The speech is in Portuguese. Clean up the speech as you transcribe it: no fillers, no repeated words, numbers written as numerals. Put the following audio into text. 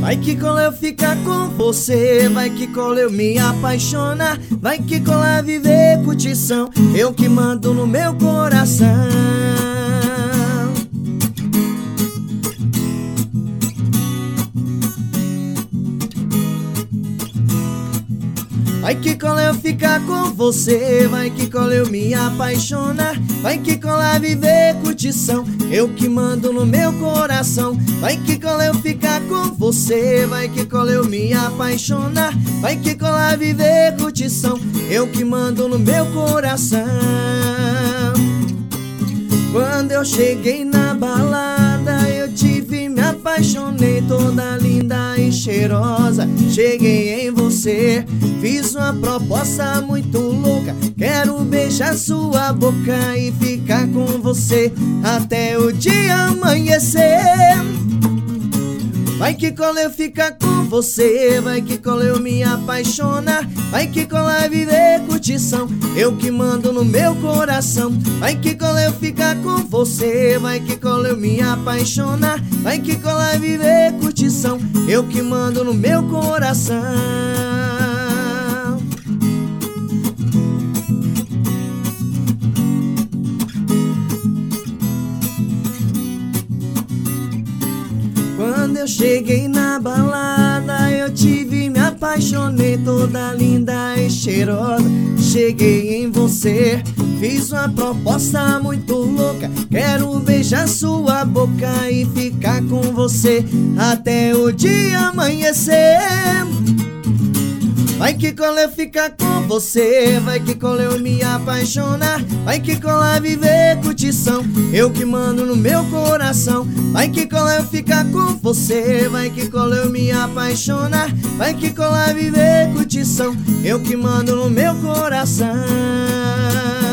Vai que cola eu ficar com você, vai que cola eu me apaixonar, vai que cola viver curtição, eu que mando no meu coração. Vai que cola eu ficar com você, vai que cola eu me apaixonar, vai que cola viver curtição, eu que mando no meu coração. Vai que cola eu ficar com você, vai que cola eu me apaixonar, vai que cola viver curtição, eu que mando no meu coração. Quando eu cheguei na balada, eu te vi, me apaixonei, toda linda e cheirosa. Cheguei em você, fiz uma proposta muito louca, quero beijar sua boca e ficar com você até o dia amanhecer. Vai que cola eu ficar com você, vai que cola eu me apaixonar, vai que cola viver curtição, eu que mando no meu coração. Vai que cola eu ficar com você, vai que cola eu me apaixonar, vai que cola viver curtição, eu que mando no meu coração. Quando eu cheguei na balada, eu te vi, me apaixonei, toda linda e cheirosa. Cheguei em você, fiz uma proposta muito louca, quero beijar sua boca e ficar com você até o dia amanhecer. Vai que cola eu ficar com você, vai que cola eu me apaixonar, vai que cola viver curtição, eu que mando no meu coração. Vai que cola eu ficar com você, vai que cola eu me apaixonar, vai que cola viver curtição, eu que mando no meu coração.